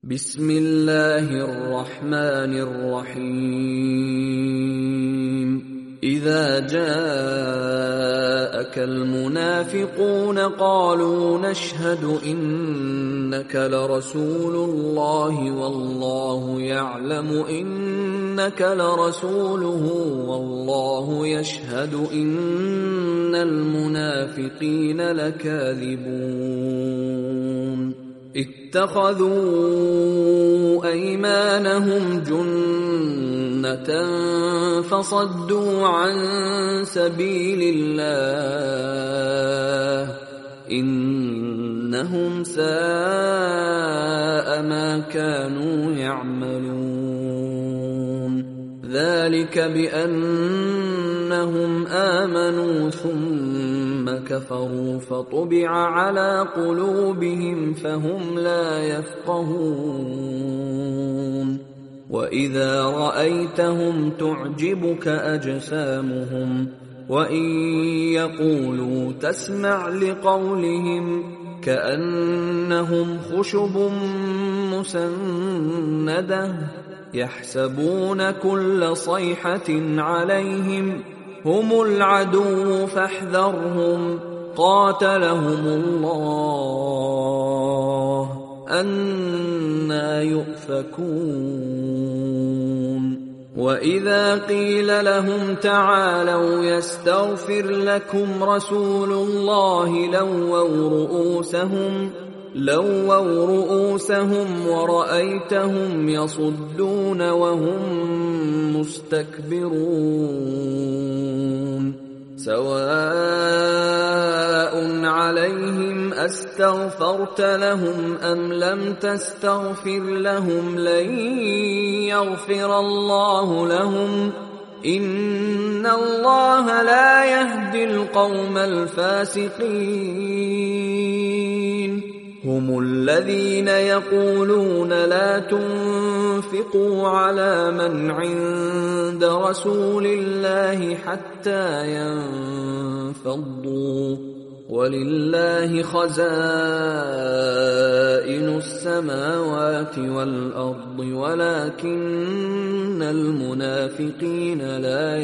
بسم الله الرحمن الرحيم إذا جاءك المنافقون قالوا نشهد إنك لرسول الله والله يعلم إنك لرسوله والله يشهد إن المنافقين لكاذبون اتخذوا أيمانهم جنة فصدوا عن سبيل الله إنهم ساء ما كانوا يعملون ذلك بأنهم آمنوا ثم كفروا فطبع على قلوبهم فهم لا يفقهون وإذا رأيتهم تعجبك أجسامهم وإن يقولوا تسمع لقولهم كأنهم خشب مسندة يحسبون كل صيحة عليهم هم العدو فاحذرهم قاتلهم الله أنى يؤفكون وإذا قيل لهم تعالوا يستغفر لكم رسول الله لووا رؤوسهم ورأيتهم يصدون وهم مستكبرون سواء عليهم أستغفرت لهم أم لم تستغفر لهم لن يغفر الله لهم إن الله لا يهدي القوم الفاسقين هم الذين يقولون لا تنفقوا على من عند رسول الله حتى ينفضوا ولله خزائن السماوات والأرض ولكن المنافقين لا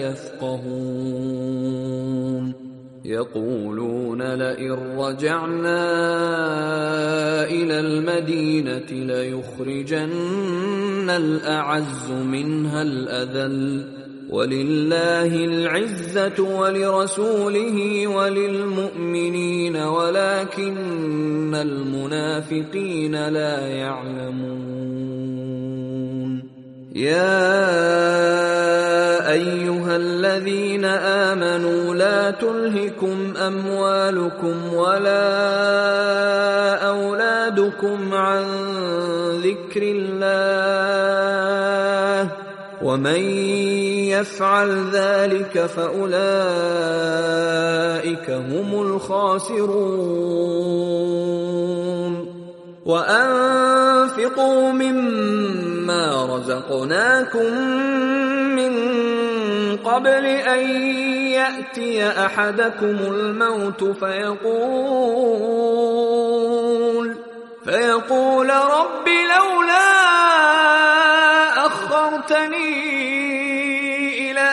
يفقهون يقولون لئن رجعنا إلى المدينة ليخرجن الأعز منها الأذل ولله العزة ولرسوله وللمؤمنين ولكن المنافقين لا يعلمون يا أيها الذين آمنوا لا تلهكم أموالكم ولا أولادكم عن ذكر الله ومن يفعل ذلك فأولئك هم الخاسرون وأنفقوا مما رزقناكم من قبل أن يأتي أحدكم الموت فيقول رب لولا أخرتني إلى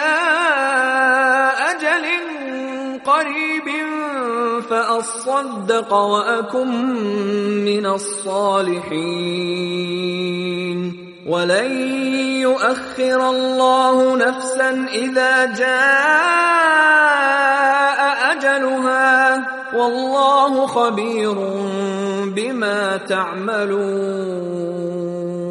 أجل قريب فأصدق وأكن من الصالحين ولن يؤخر الله نفسا إذا جاء أجلها والله خبير بما تعملون